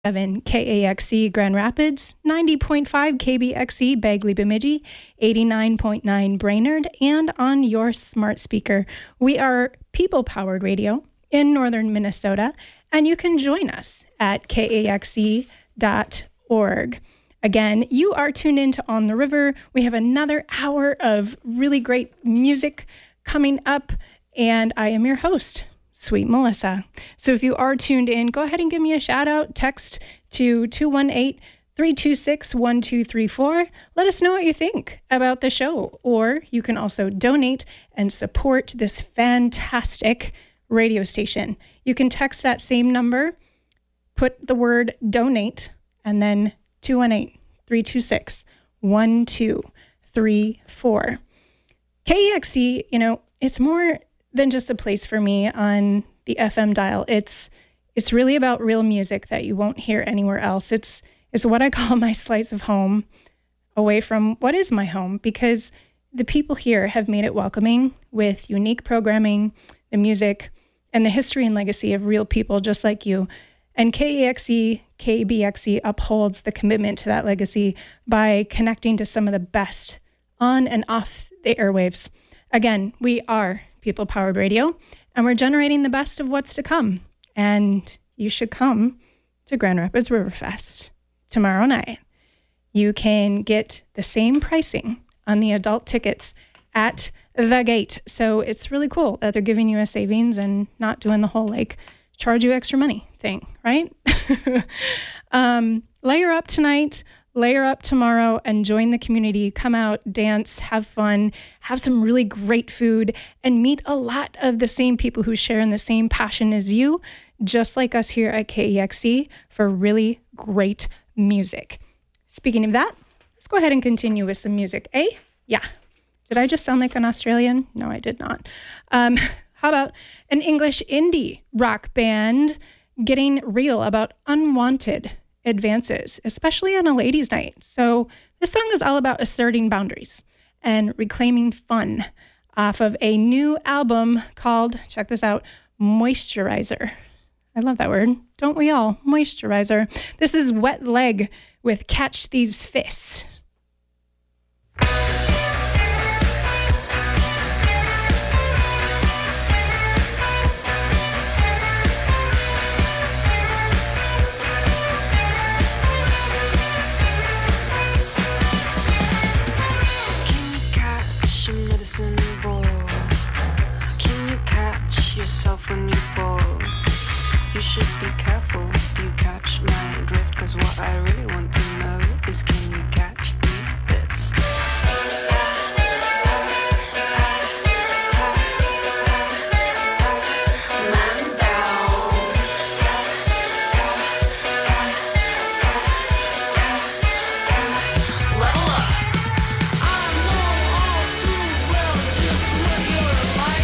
KAXE Grand Rapids, 90.5 KBXE Bagley Bemidji, 89.9 Brainerd, and on your smart speaker. We are people-powered radio in northern Minnesota, and you can join us at kaxe.org. Again, you are tuned into On the River. We have another hour of really great music coming up, and I am your host, Sweet Melissa. So if you are tuned in, go ahead and give me a shout out. Text to 218-326-1234. Let us know what you think about the show. Or you can also donate and support this fantastic radio station. You can text that same number, put the word donate, and then 218-326-1234. KEXE, it's more than just a place for me on the FM dial. It's really about real music that you won't hear anywhere else. It's what I call my slice of home away from what is my home, because the people here have made it welcoming with unique programming, the music, and the history and legacy of real people just like you. And KEXE, KBXE upholds the commitment to that legacy by connecting to some of the best on and off the airwaves. Again, we are people-powered radio, and we're generating the best of what's to come. And you should come to Grand Rapids Riverfest tomorrow night. You can get the same pricing on the adult tickets at the gate. So it's really cool that they're giving you a savings and not doing the whole charge you extra money thing, right? Layer up tonight, layer up tomorrow, and join the community. Come out, dance, have fun, have some really great food, and meet a lot of the same people who share in the same passion as you, just like us here at KEXE, for really great music. Speaking of that, let's go ahead and continue with some music. Yeah. Did I just sound like an Australian? No, I did not. How about an English indie rock band getting real about unwanted advances, especially on a ladies' night? So this song is all about asserting boundaries and reclaiming fun off of a new album called, check this out, Moisturizer. I love that word. Don't we all? Moisturizer. This is Wet Leg with Catch These Fists. Yourself when you fall. You should be careful. Do you catch my drift? 'Cause what I really want to know is, can you catch these fists? Man down. Level up. I know all too well just what you're like.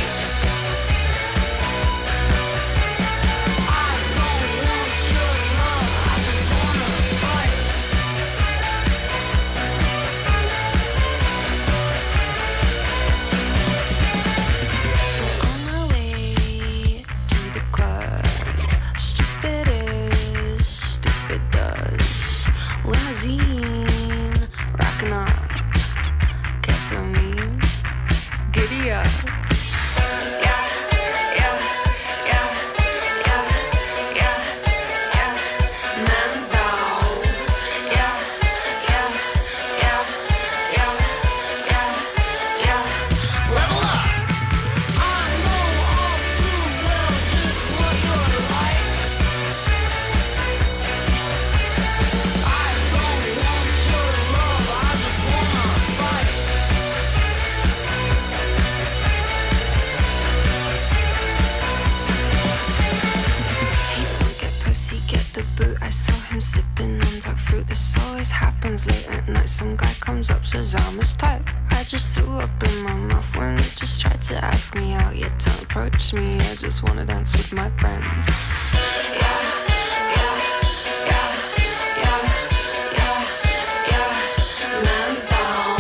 Says I'm his type. I just threw up in my mouth when it just tried to ask me out. Yet don't approach me, I just wanna dance with my friends. Man down.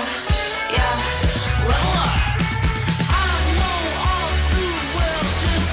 Level up. I know all too well just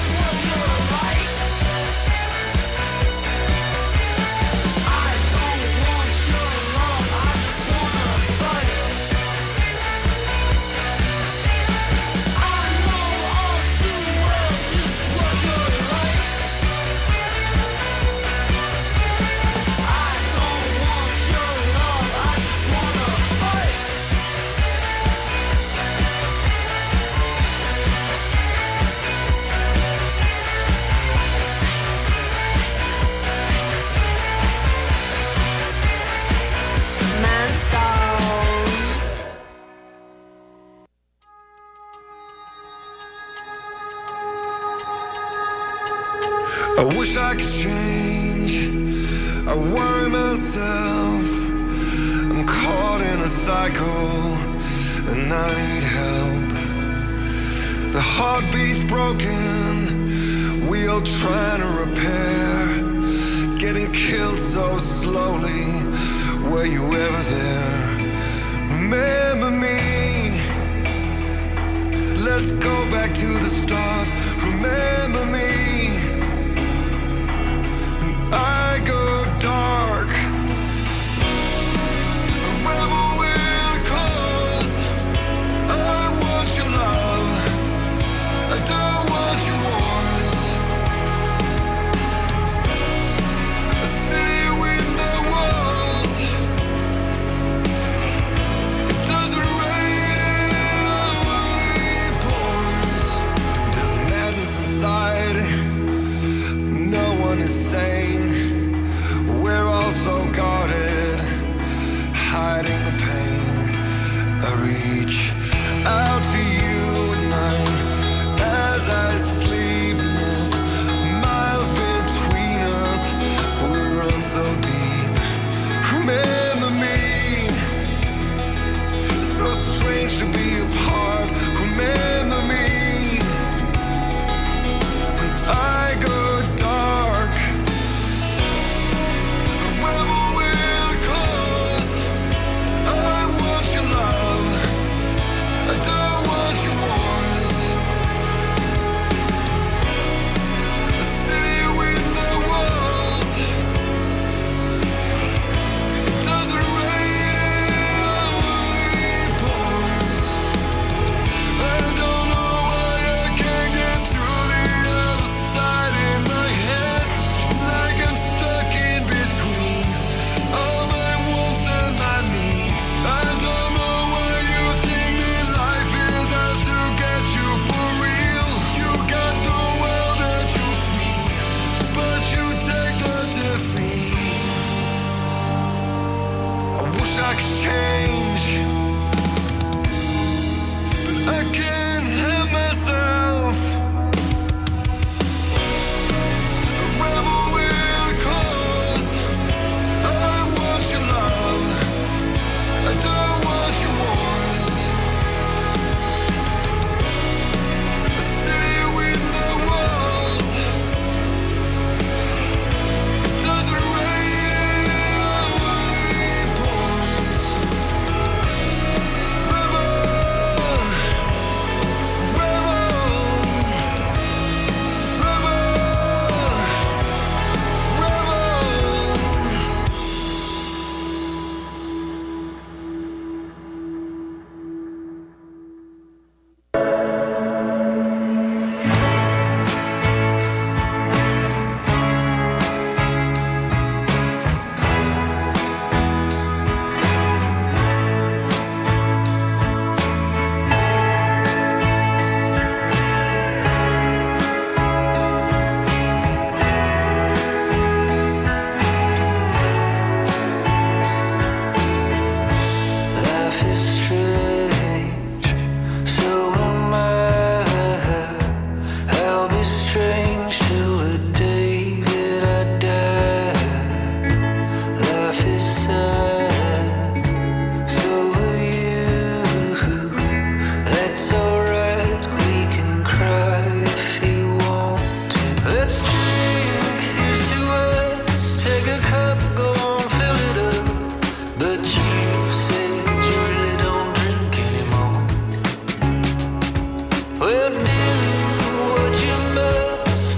I wish I could change. I worry myself. I'm caught in a cycle and I need help. The heartbeat's broken, wheel trying to repair. Getting killed so slowly, were you ever there? Remember me. Let's go back to the start. Remember me. I go dark. A rebel with a cause. I want your love. I don't want your wars. A city with no walls. It doesn't rain, it pours. There's madness inside. No one is sane. We're all so guarded, hiding the pain. I reach out to you at night as I sleep. And there's miles between us, but we run so deep. Remember me. It's so strange to be apart. Remember me. When I go dark. A rebel with a cause. I want your love. I don't want your wars. A city with no walls. It doesn't rain, it pours. I don't know why I can't get to the other side in my head. Like I'm stuck in between all my wants and my needs. I don't know why you think that life is out to get you for real. You got the world that you feed, but you take the defeat. I wish I could change, but I can't help myself. A rebel with a cause. I want your love. I don't want your wars. A city with no walls. It doesn't rain, it pours. Rebel, life is strange, so am I. I'll be strange till the day that I die. Life is sad, so are you. That's alright, we can cry if you want to. Let's drink, here's to us. Take a cup, go on, fill it up. But you said you really don't drink anymore. Well, do what you must,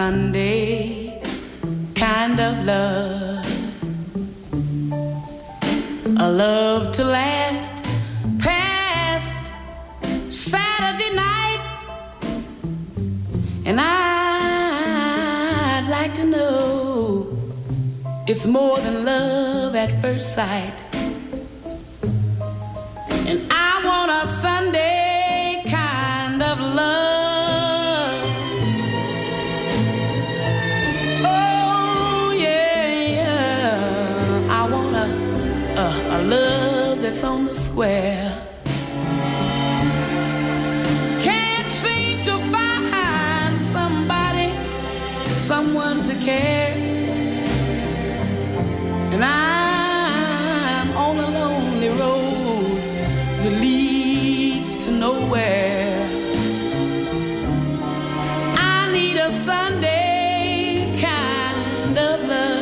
Sunday kind of love, a love to last past Saturday night, and I'd like to know it's more than love at first sight, and I want a Sunday kind of love. A love that's on the square. Can't seem to find somebody, someone to care, and I'm on a lonely road that leads to nowhere. I need a Sunday kind of love.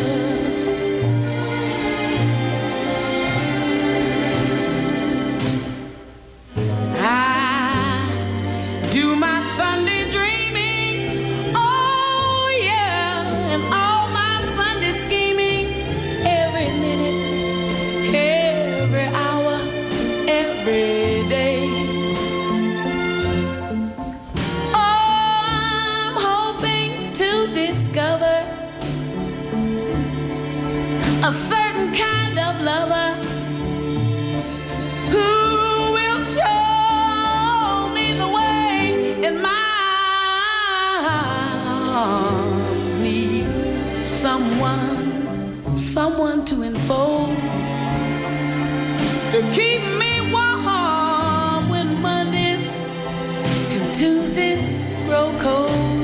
Do my Sunday dreaming, oh yeah, and all my Sunday scheming, every minute, every hour, every day. Oh, I'm hoping to discover a certain kind of lover who will show and my arms need someone to enfold, to keep me warm when Mondays and Tuesdays grow cold.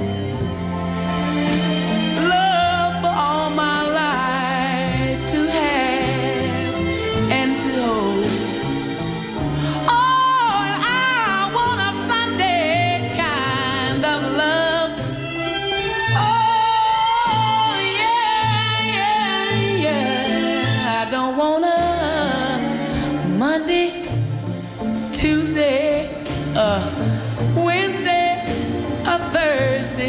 Love for all my life to have and to hold. Tuesday, Wednesday, Thursday,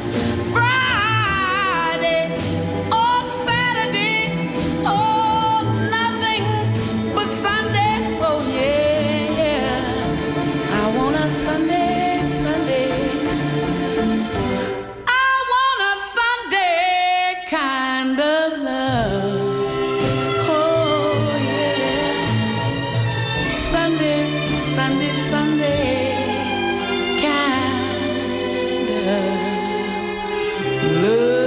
Friday, or Saturday, oh, nothing but Sunday, oh yeah, yeah. I want a Sunday, Sunday. I want a Sunday kind of love. Sunday, Sunday, kind of love.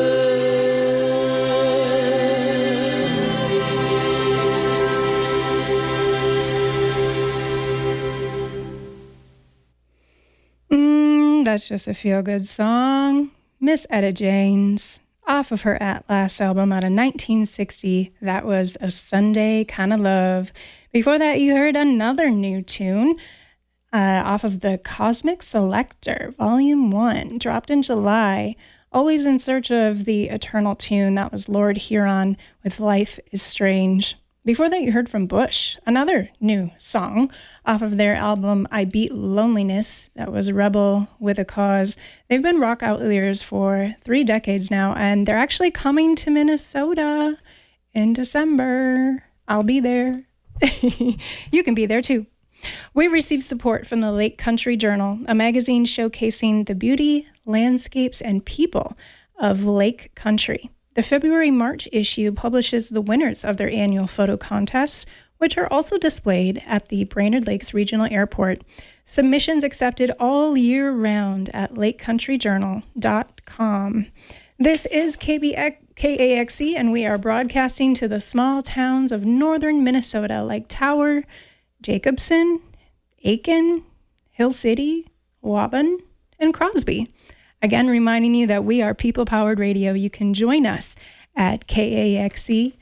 That's just a feel-good song. Miss Etta James, off of her At Last album out of 1960. That was A Sunday Kind of Love. Before that, you heard another new tune off of the Cosmic Selector, Volume 1, dropped in July. Always in search of the eternal tune. That was Lord Huron with Life is Strange. Before that, you heard from Bush, another new song off of their album I Beat Loneliness. That was Rebel with a Cause. They've been rock outliers for 3 decades now, and they're actually coming to Minnesota in December. I'll be there. You can be there too. We received support from the Lake Country Journal, a magazine showcasing the beauty, landscapes, and people of Lake Country. The February-March issue publishes the winners of their annual photo contests, which are also displayed at the Brainerd Lakes Regional Airport. Submissions accepted all year round at lakecountryjournal.com. This is KAXE, and we are broadcasting to the small towns of northern Minnesota like Tower, Jacobson, Aiken, Hill City, Waban, and Crosby. Again, reminding you that we are people-powered radio. You can join us at kaxe.org.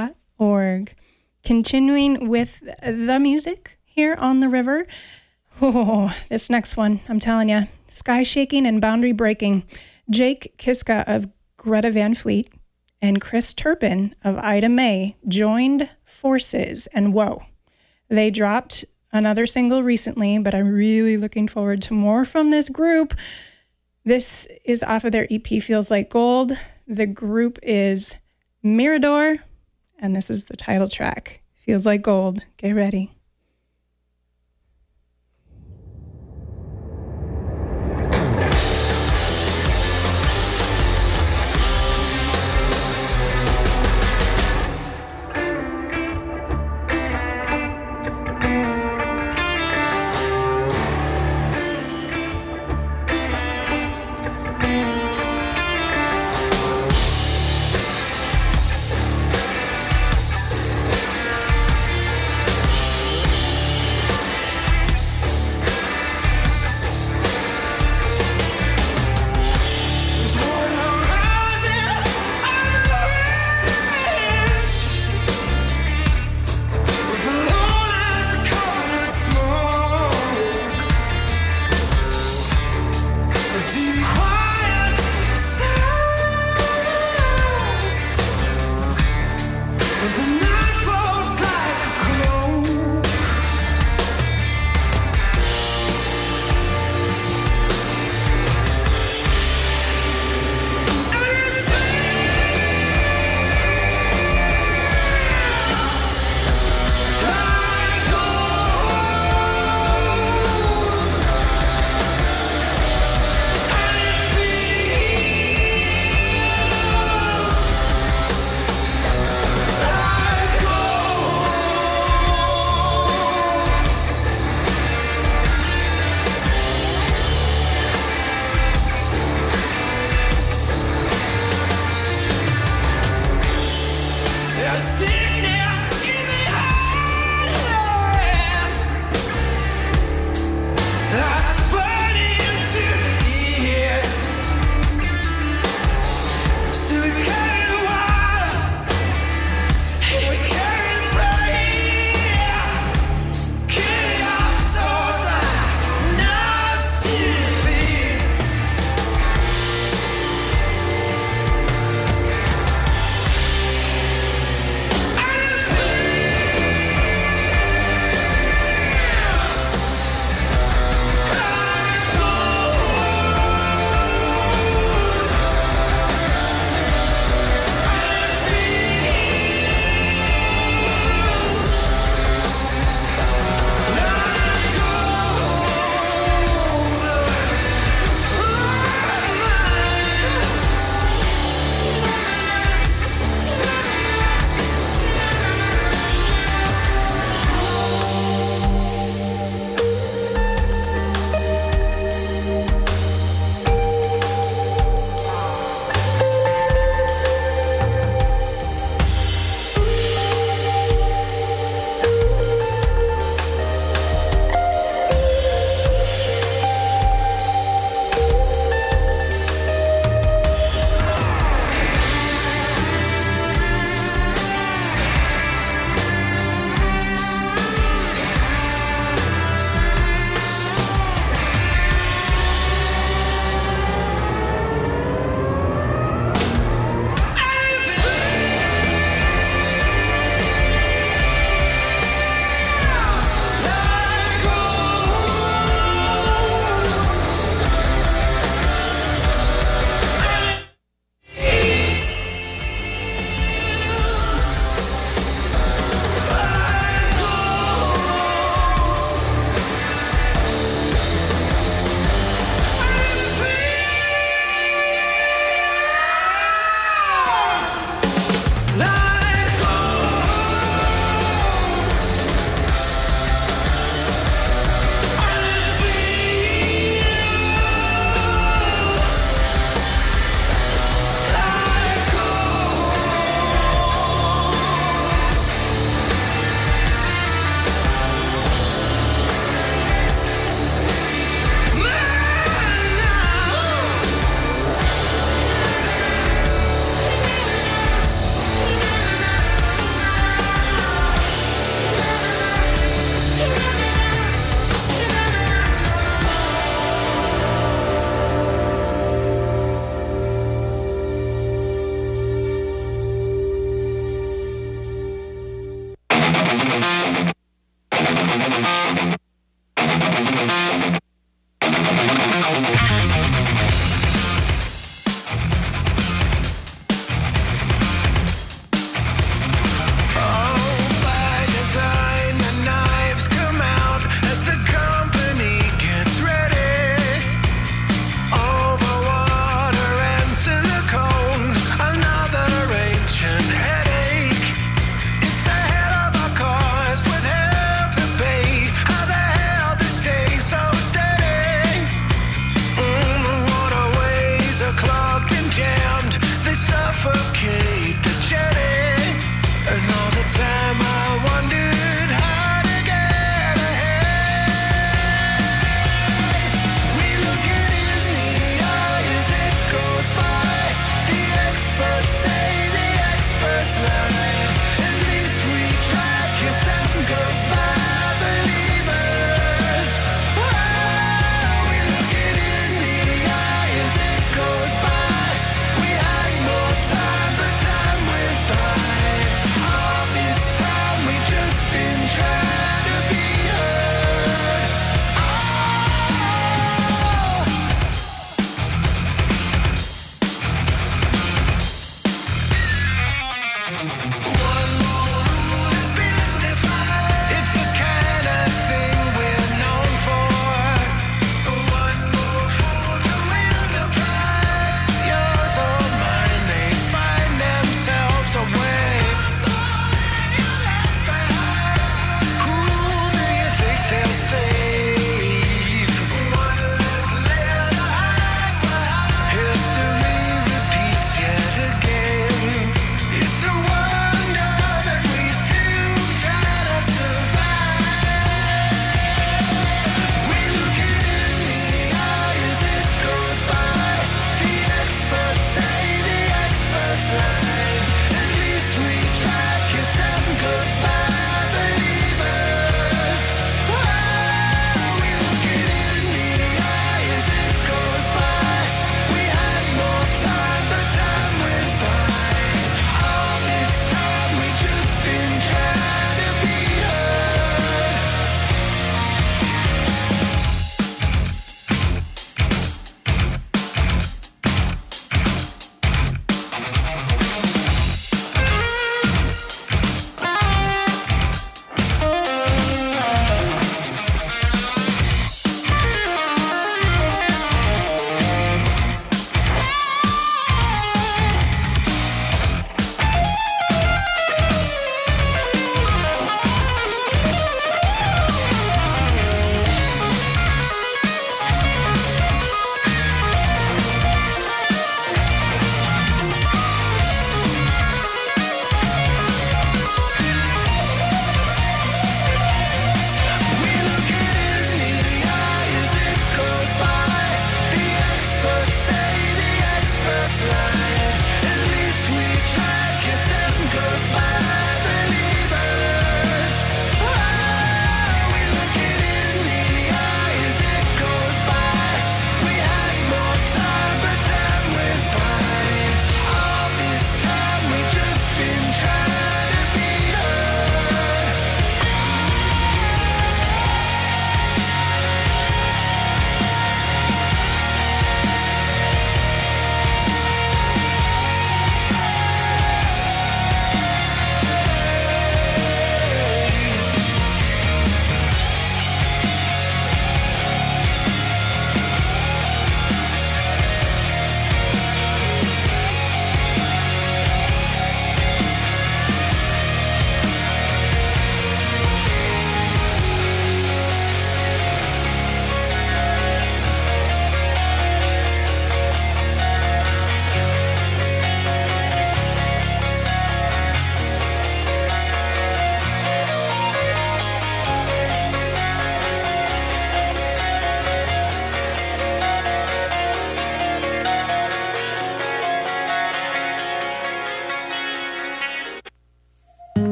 Continuing with the music here on the river. Oh, this next one, I'm telling you, sky shaking and boundary breaking. Jake Kiska of Greta Van Fleet and Chris Turpin of Ida May joined forces, and whoa, they dropped another single recently, but I'm really looking forward to more from this group. This is off of their EP, Feels Like Gold. The group is Mirador, and this is the title track, Feels Like Gold. Get ready.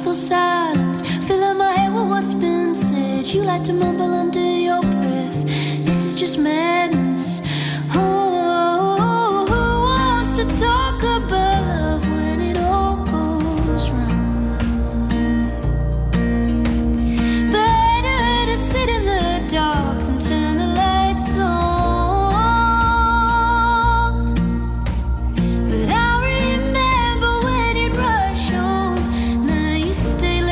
peaceful silence, filling my head with what's been said. You like to mumble under your breath. This is just madness. Oh, who wants to talk about love when it all goes wrong? Better to sit in the dark than turn the lights on. But I remember when you'd rush home. Now you stay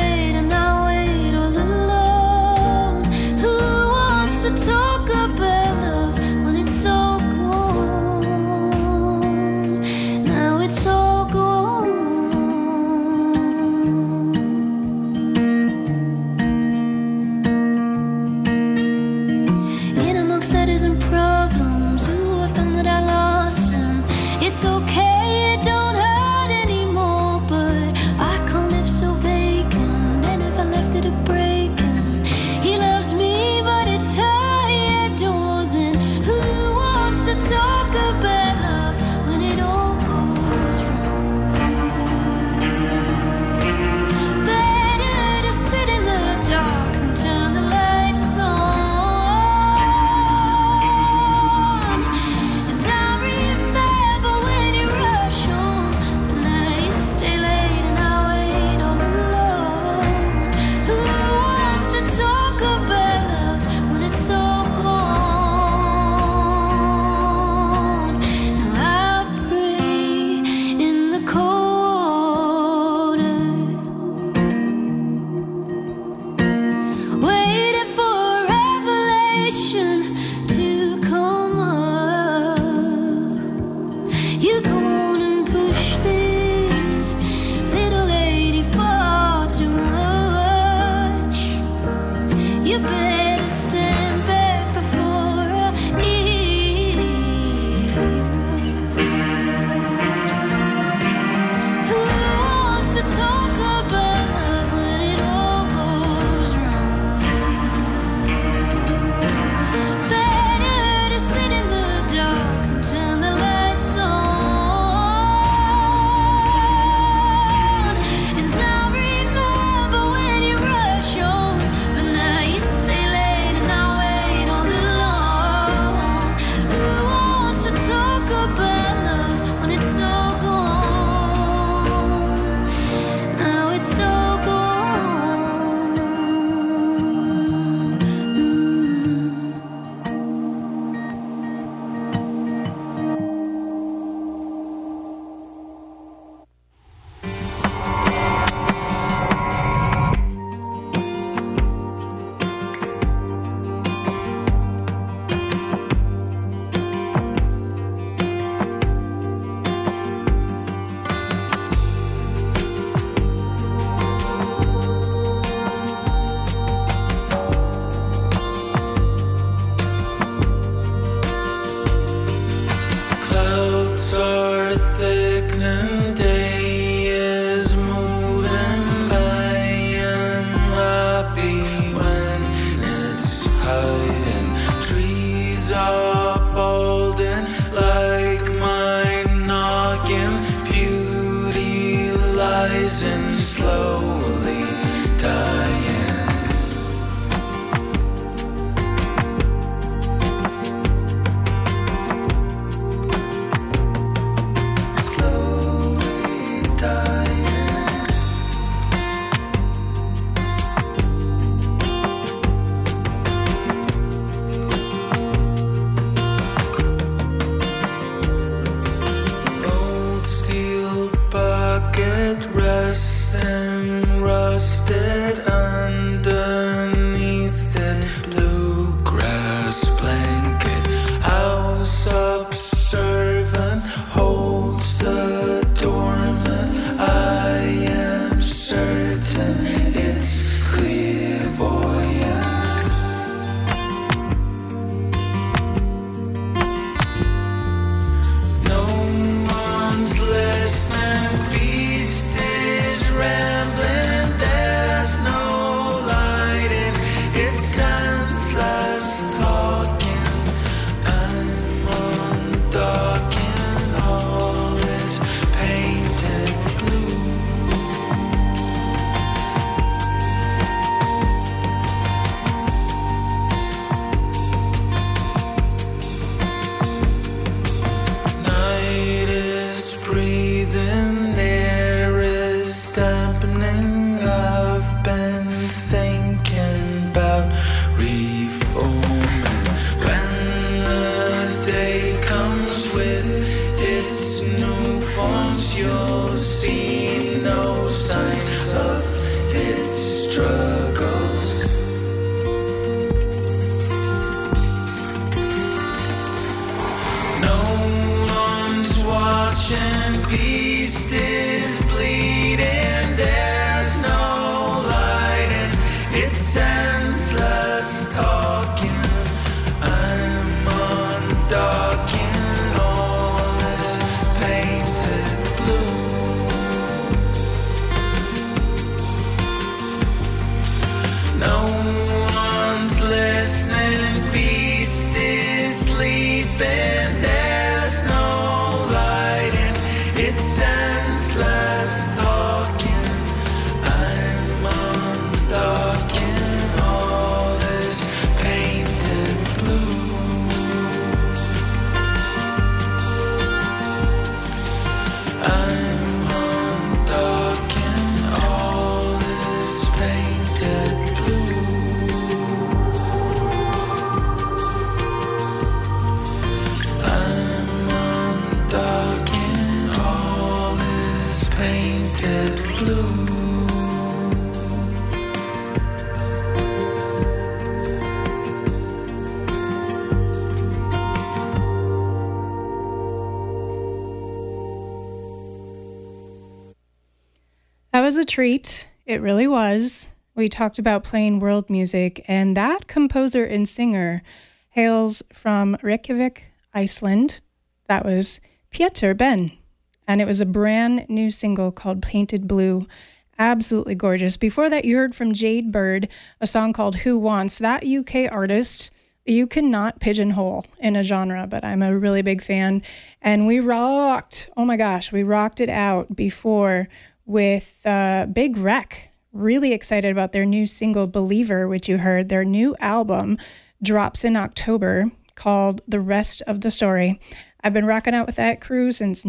was a treat. It really was. We talked about playing world music, and that composer and singer hails from Reykjavik, Iceland. That was Pétur Ben, and it was a brand new single called Painted Blue. Absolutely gorgeous. Before that, you heard from Jade Bird, a song called Who Wants. That UK artist, you cannot pigeonhole in a genre, but I'm a really big fan. And we rocked, oh my gosh, we rocked it out before with Big Wreck. Really excited about their new single, Believer, which you heard. Their new album drops in October called The Rest of the Story. I've been rocking out with that crew since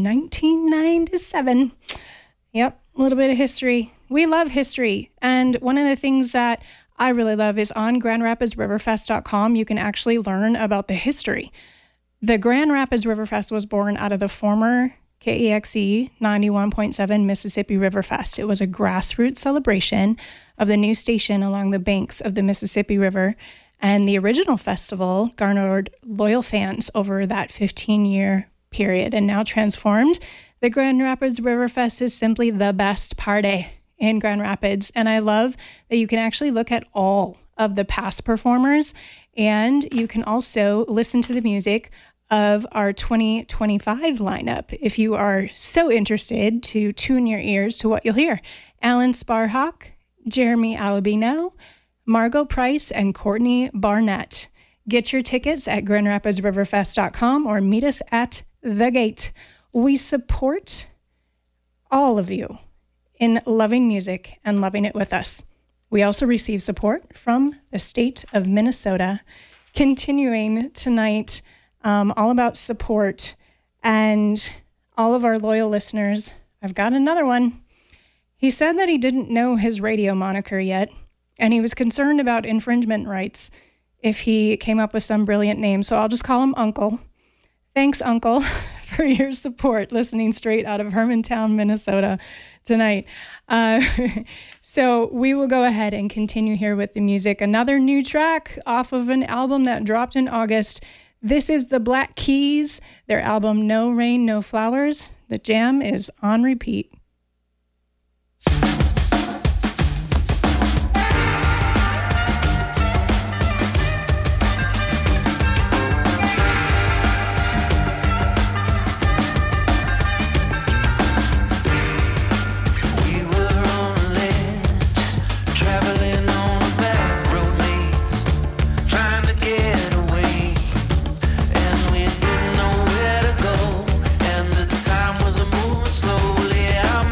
1997. Yep, a little bit of history. We love history. And one of the things that I really love is on GrandRapidsRiverFest.com, you can actually learn about the history. The Grand Rapids River Fest was born out of the former KEXE 91.7 Mississippi River Fest. It was a grassroots celebration of the new station along the banks of the Mississippi River. And the original festival garnered loyal fans over that 15-year period. And now transformed, the Grand Rapids River Fest is simply the best party in Grand Rapids. And I love that you can actually look at all of the past performers, and you can also listen to the music of our 2025 lineup if you are so interested to tune your ears to what you'll hear. Alan Sparhawk, Jeremy Albino, Margot Price, and Courtney Barnett. Get your tickets at GrandRapidsRiverFest.com or meet us at the gate. We support all of you in loving music and loving it with us. We also receive support from the state of Minnesota. Continuing tonight, all about support and all of our loyal listeners. I've got another one. He said that he didn't know his radio moniker yet, and he was concerned about infringement rights if he came up with some brilliant name. So I'll just call him Uncle. Thanks, Uncle, for your support, listening straight out of Hermantown, Minnesota tonight. So we will go ahead and continue here with the music. Another new track off of an album that dropped in August. This is the Black Keys, their album No Rain, No Flowers. The jam is on repeat. Time was moving slowly. I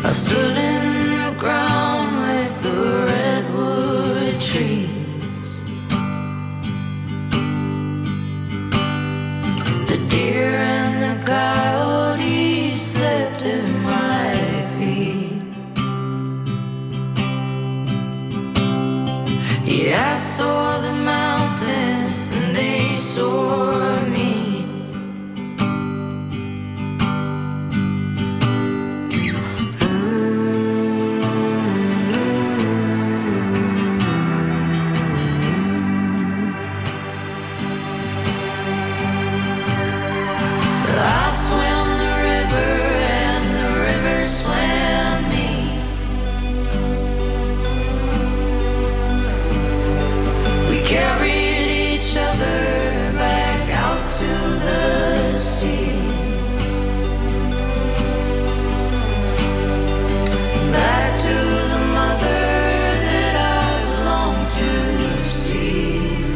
I stood in the ground with the redwood trees. The deer and the coyotes slept at my feet. Yeah, I saw the mountains and they saw me. I swam the river and the river swam me. We carried each other back out to the sea. Back to the mother that I long to see.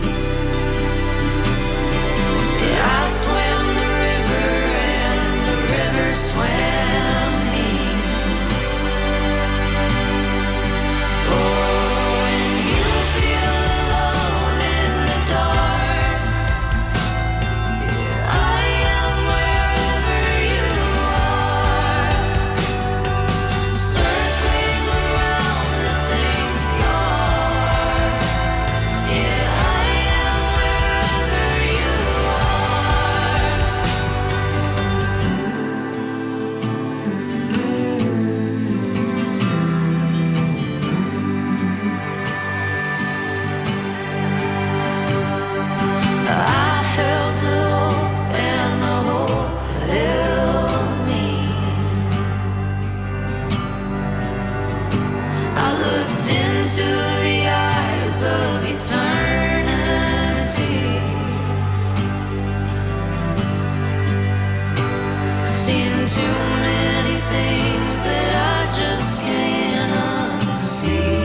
Yeah, I swam the river and the river swam me. Oh, when you feel alone in the dark, yeah, I am wherever you are, circling around the same star. Yeah, I am wherever you are. I held the hope and the hope held me. I looked into the eyes of eternity, seeing too many things that I just can't unsee.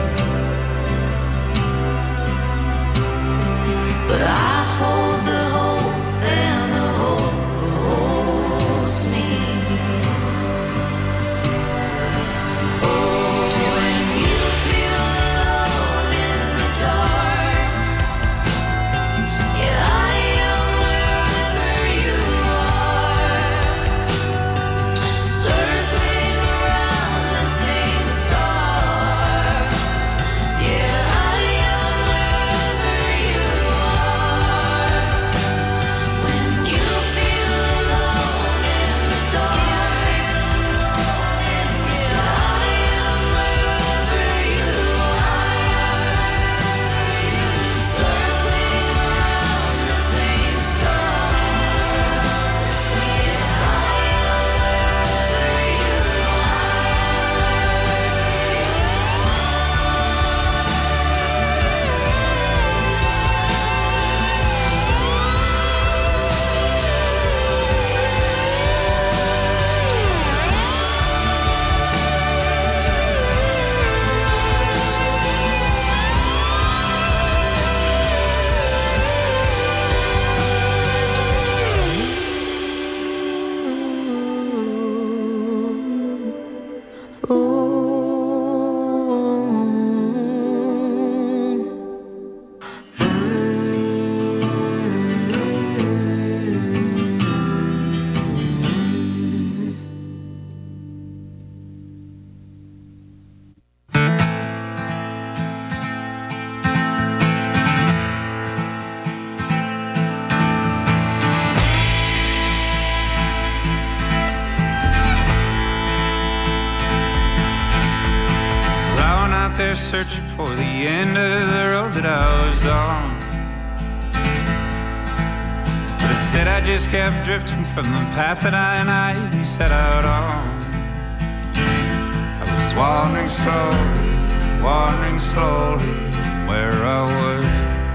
But I hold the hope and the hope holds me. Oh, when you feel alone in the dark, yeah, I am wherever you are, circling around the same star. Yeah, I am wherever you are. When you feel alone in the dark, yeah, I am wherever you are, circling around the same star. Yes, I am wherever you There searching for the end of the road that I was on, but instead I just kept drifting from the path that I naively set out on. I was wandering slowly from where I was.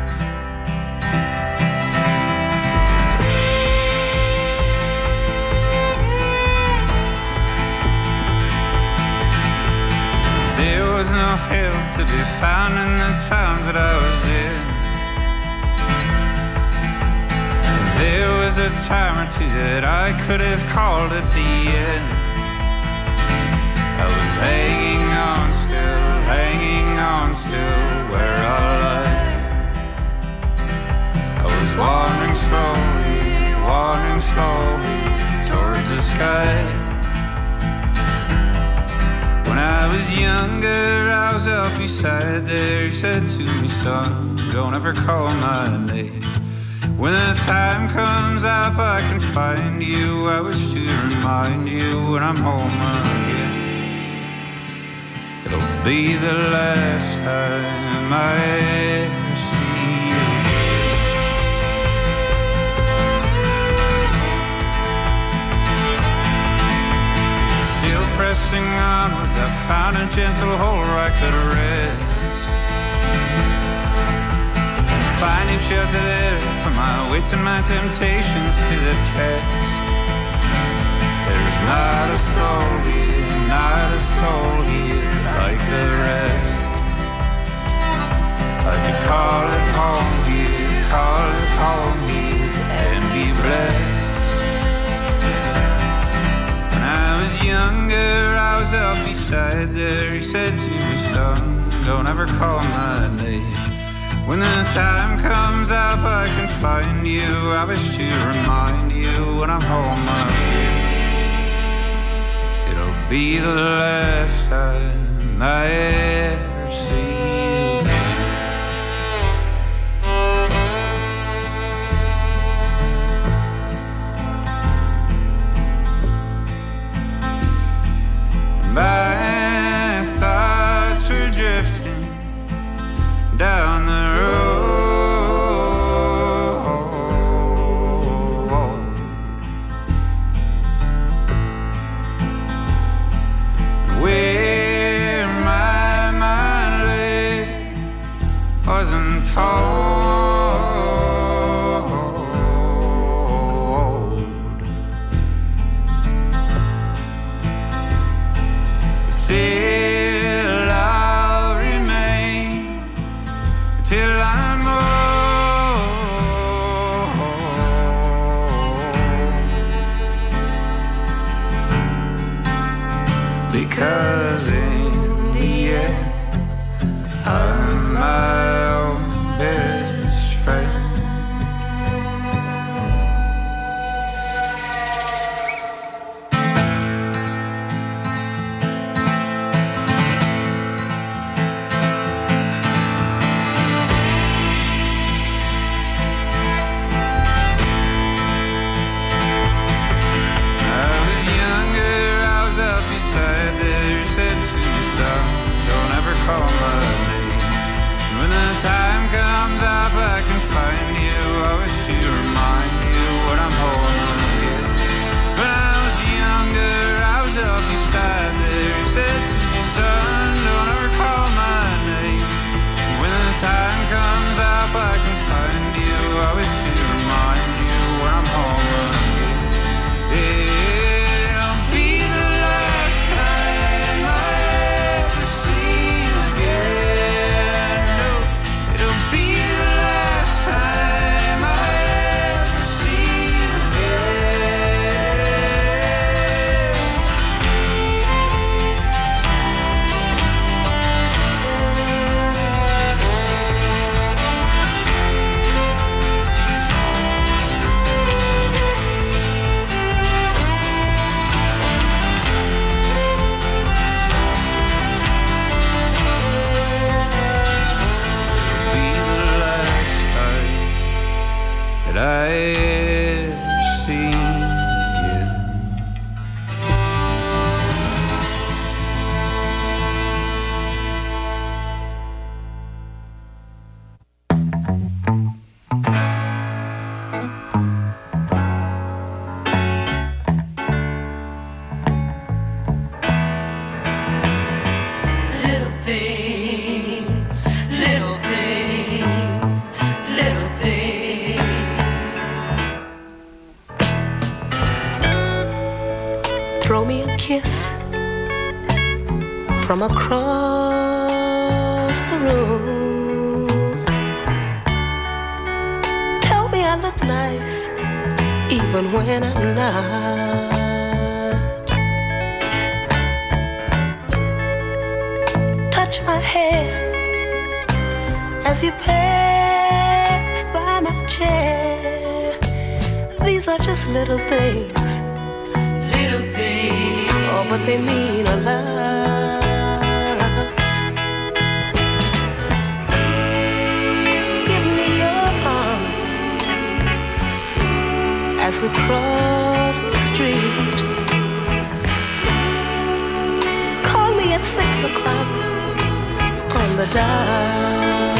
There was no help to be found in the times that I was in. There was a time or two that I could have called at the end. I sky. When I was younger, I was up beside there. You said to me, son, don't ever call my name. When the time comes up, I can find you. I wish to remind you when I'm home again. It'll be the last time I ever see you. Still pressing onwards, I found a gentle hole where I could rest. Finding shelter there, put my weights and my temptations to the test. There's not a soul here, not a soul here like the rest. I could call it home here, call it home here, and be blessed. When I was younger, I was up beside there. You said to me, son, don't ever call my name. When the time comes up, I can find you. I wish to remind you when I'm home again. It'll be the last time I ever see you again. My thoughts were drifting down the road. Where my mind lay wasn't told. Still I'll remain till I'm old. Because in the end, I'm my own best friend. Call my name. When the time comes up, I can find you. I wish to remind you when I'm home again. When I was younger, I was up beside there. You said to me, son, don't ever call my name. When the time comes up, I can find you. I wish to remind you when I'm home again. It'll be the last time I ever see you again. No, it'll be the last time I ever see you that I ever see again. Little things, little things, little things. Throw me a kiss from across the room. Tell me I look nice even when I'm not. Touch my hair as you pass by my chair. These are just little things, little but they mean a lot. Give me your arm as we cross the street. Call me at 6 o'clock on the dot.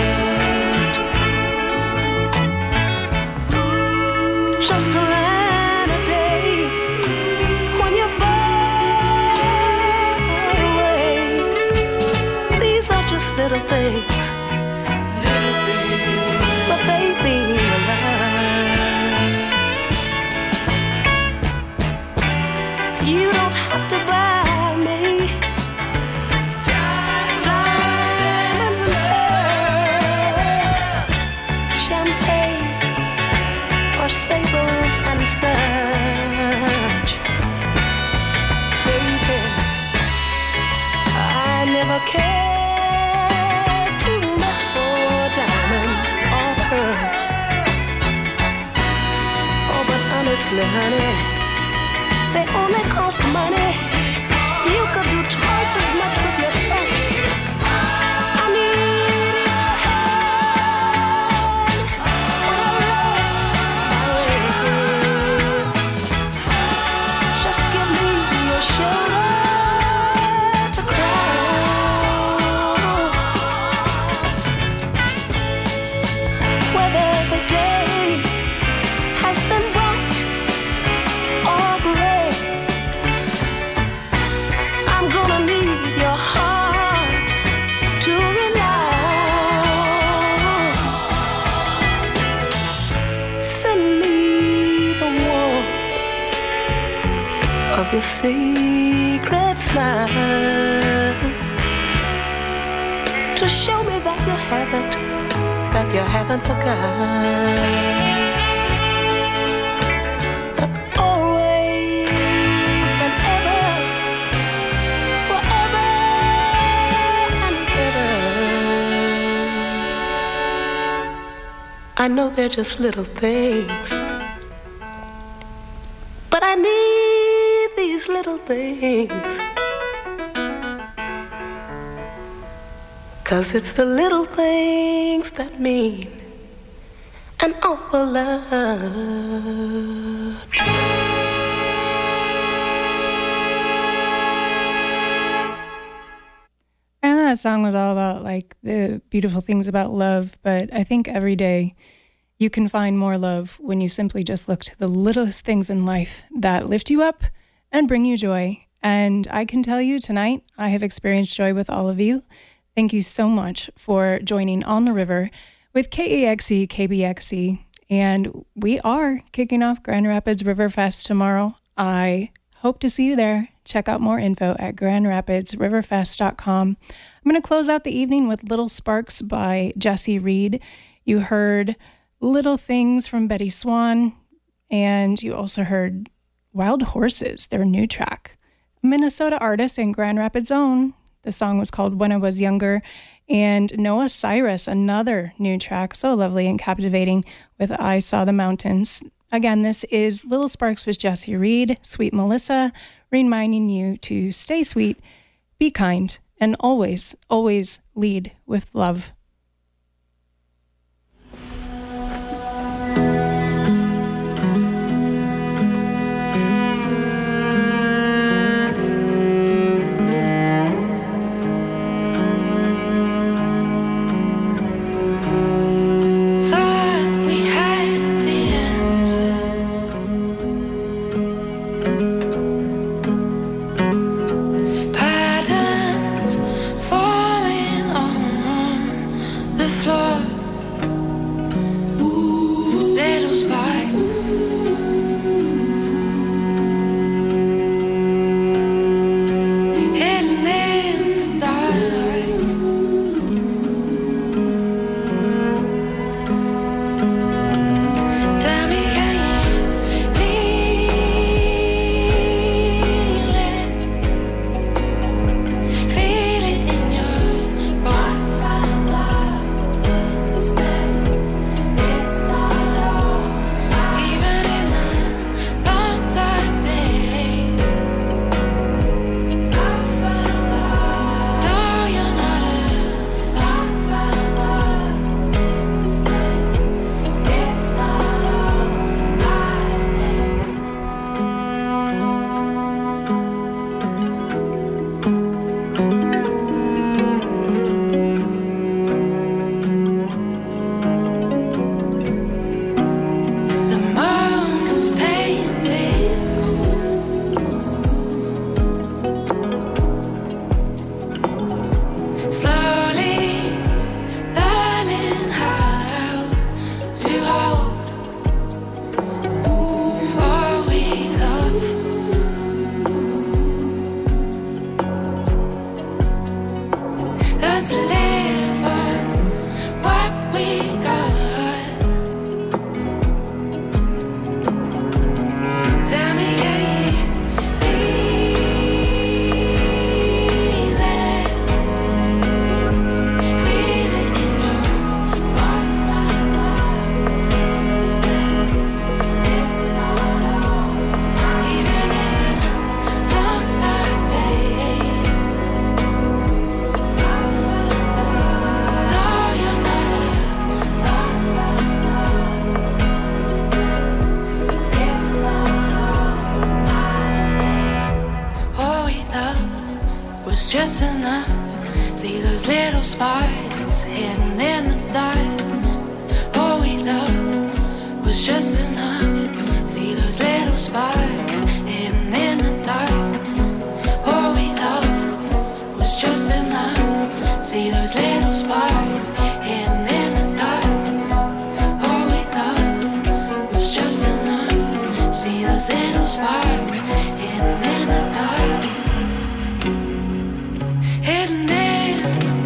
Just a rainy day when you're far away. These are just little things, but they mean a lot. You don't have to buy me diamonds and pearls, champagne or sabers and such. Baby, I never cared too much for diamonds or pearls. Oh, but honestly, honey, they only cost money. You could do twice as much with your touch. I need your hand when I rest my head. Just give me your shoulder to cry on. Whether the day has been bright or gray, I'm gonna need your heart to rely on. Send me the warmth of your secret smile to show me that you haven't forgotten. But always and ever, forever and ever. I know they're just little things, but I need these little things. 'Cause it's the little things that mean an awful lot. And that song was all about like the beautiful things about love, but I think every day you can find more love when you simply just look to the littlest things in life that lift you up and bring you joy. And I can tell you tonight, I have experienced joy with all of you. Thank you so much for joining On the River with KAXE, KBXE. And we are kicking off Grand Rapids River Fest tomorrow. I hope to see you there. Check out more info at grandrapidsriverfest.com. I'm going to close out the evening with Little Sparks by Jesse Reed. You heard Little Things from Betty Swan, and you also heard Wild Horses, their new track. Minnesota artist and Grand Rapids' own. The song was called When I Was Younger. And Noah Cyrus, another new track, so lovely and captivating, with I Saw the Mountains. Again, this is Little Sparks with Jesse Reed, Sweet Melissa, reminding you to stay sweet, be kind, and always, always lead with love. Patterns falling on was just enough. See those little sparks hidden in the dark. All we loved was just enough. See those little sparks hidden in the dark. All we loved was just enough. See those little sparks hidden in the dark. All we loved was just enough. See those little sparks hidden in the dark. Hidden in the dark.